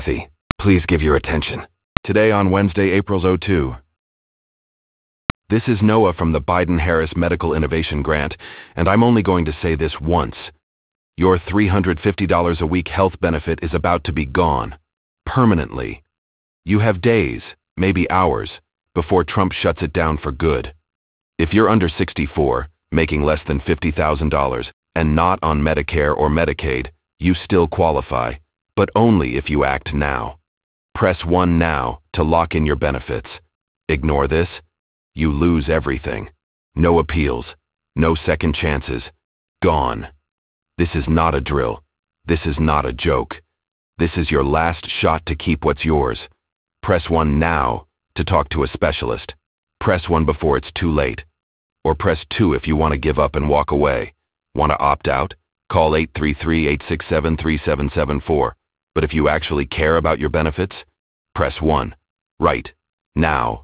Please give your attention. Today on Wednesday, April 02. This is Noah from the Biden-Harris Medical Innovation Grant, and I'm only going to say this once. Your $350 a week health benefit is about to be gone. Permanently. You have days, maybe hours, before Trump shuts it down for good. If you're under 64, making less than $50,000, and not on Medicare or Medicaid, you still qualify, but only if you act now. Press 1 now to lock in your benefits. Ignore this. You lose everything. No appeals. No second chances. Gone. This is not a drill. This is not a joke. This is your last shot to keep what's yours. Press 1 now to talk to a specialist. Press 1 before it's too late. Or press 2 if you want to give up and walk away. Want to opt out? Call 833-867-3774. But if you actually care about your benefits, press 1. Right. Now.